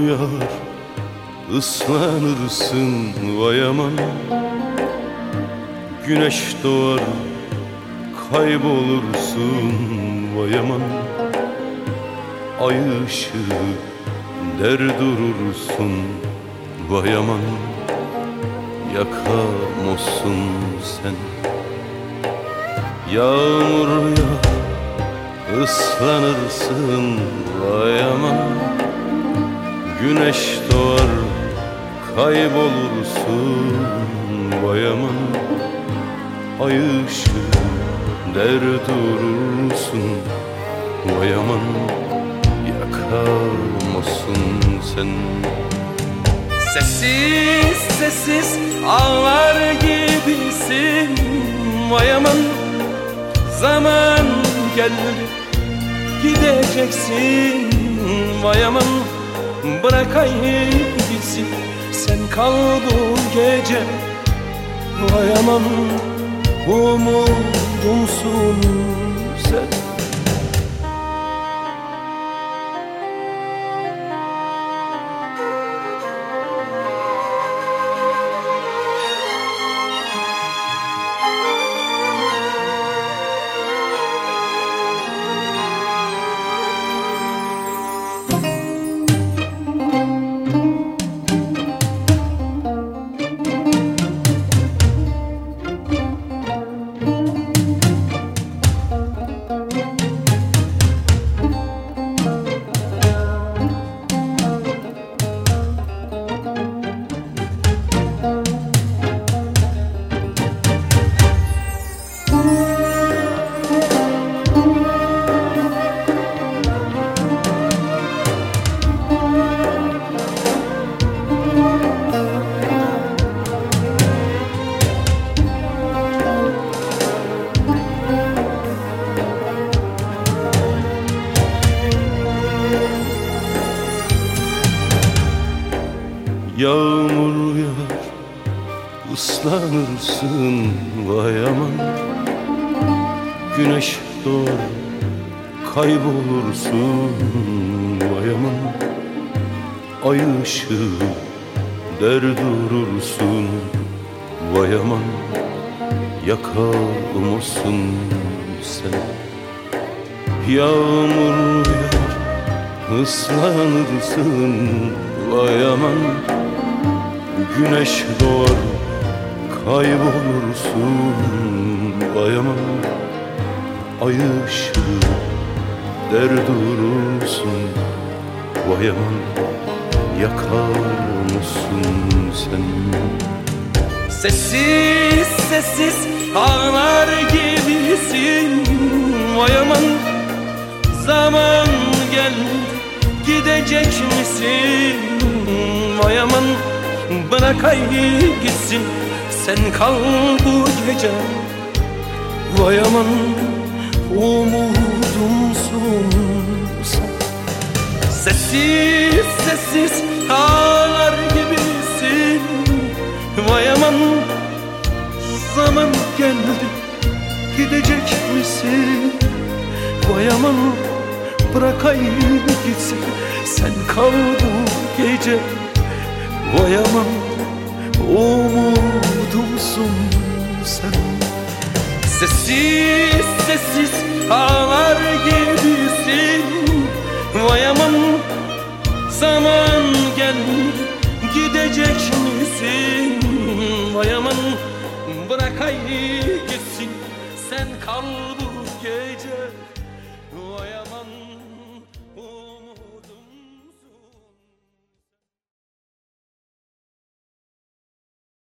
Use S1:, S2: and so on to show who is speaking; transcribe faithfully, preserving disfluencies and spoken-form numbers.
S1: yağar ıslanırsın vay aman. Güneş doğar kaybolursun vay aman. Ay ışığı der durursun vay aman. Yakamazsın sen. Yağmur yağar ıslanırsın vay aman. Güneş doğar kaybolursun vay aman. Ay ışığı der durursun vay aman. Yakamazsın sen.
S2: Sessiz sessiz ağlar gibisin vay aman. Zaman geldi gideceksin vay aman. Bırakayım gitsin sen kal bu gece vay aman. Umudumsun sen.
S1: Yağmur yağar ıslanırsın vay aman. Güneş doğar kaybolursun vay aman. Ay ışığı der durursun vay aman. Yakamazsın sen. Yağmur yağar ıslanırsın vay aman. Güneş doğar kaybolursun vay aman. Ay ışığı der durursun vay aman. Yakamazsın sen.
S2: Sessiz sessiz ağlar gibisin vay aman. Zaman geldi gidecek misin vay aman. Bırakayım gitsin sen kal bu gece vay aman. Umudumsun sen. Sessiz sessiz ağlar gibisin vay aman. Zaman geldi gidecek misin vay aman. Bırakayım gitsin sen kal bu gece vay aman. Umudumsun sen. Sessiz sessiz ağlar gibisin vay aman. Zaman geldi gidecek misin vay aman. Bırakayım gitsin sen kal bu gece vay aman.